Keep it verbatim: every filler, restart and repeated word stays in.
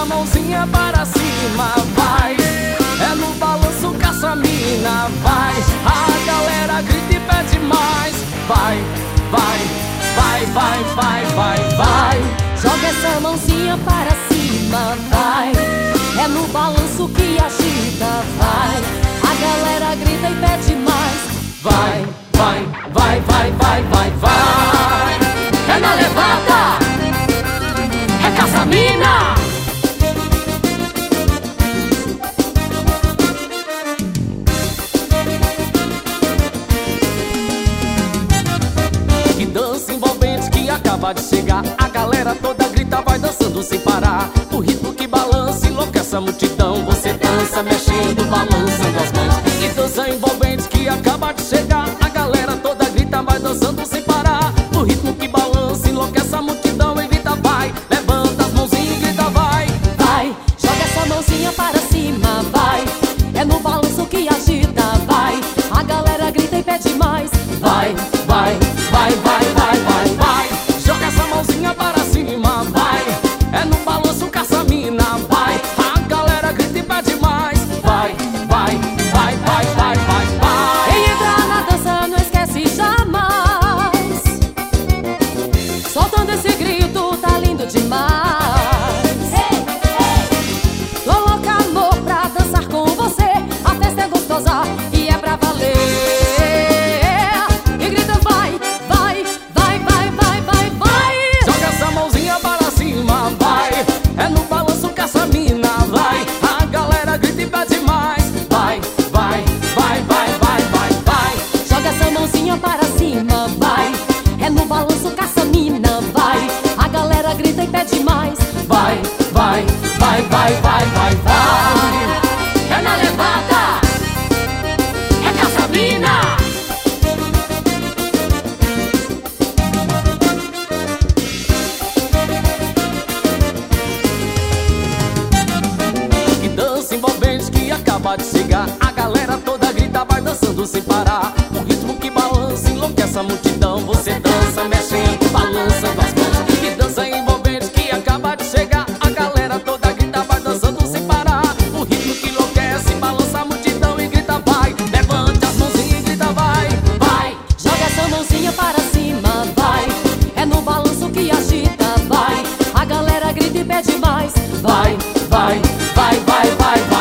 essa mãozinha para cima, vai. É no balanço que essa mina vai. A galera grita e pede mais. Vai, vai, vai, vai, vai, vai, vai. Joga essa mãozinha para cima, vai. É no balanço que agita, vai. A galera grita e pede mais. Vai, vai, vai, vai, vai, vai, vai. É na levada, é caça-mina. Que dança envolvente que acaba de chegar. A galera toda grita, vai dançando sem parar. O ritmo que balança, enlouquece a multidão. Você dança mexendo, balançando as mãos. Que dança envolvente que acaba de chegar. A galera toda grita, vai dançando sem parar. O ritmo que balança, enlouquece a multidão. E grita, vai, levanta as mãozinhas e grita, vai. Vai, joga essa mãozinha para cima, vai. É no balanço que agita, vai. A galera grita e pede mais. Vai, vai, vai, vai, vai, vai, vai. Joga essa mãozinha para cima, vai. É no balanço que essa mina vai. A galera grita e pede mais. Vai, vai, vai, vai, vai, vai, vai. Quem entrar na dança não esquece jamais. Soltando esse grito, tá lindo demais. Hey, hey. Tô louca, amor, pra dançar com você. A festa é gostosa e é pra valer. E grita vai, vai, vai, vai, vai, vai, vai. Joga essa mãozinha para cima, vai. É no balanço que essa mina vai. A galera grita e pede mais. Vai, vai, vai, vai, vai, vai, vai. Joga essa mãozinha para cima, vai. É no balanço que essa mina vai. A galera grita e pede mais. Vai, vai, vai, vai, vai, vai, vai. É na levada, é caça-mina. Que dança envolvente que acaba de chegar. A galera toda grita, vai dançando sem parar. O ritmo que balança, enlouquece a multidão. Você dança mexendo, balançando as mãos. Que dança envolvente que acaba de chegar. A galera toda grita, vai dançando sem parar. O ritmo que enlouquece, balança a multidão e grita, vai. Levante as mãozinhas e grita, vai, vai. Joga essa mãozinha para cima, vai. É no balanço que agita, vai. A galera grita e pede mais. Vai, vai, vai, vai, vai, vai.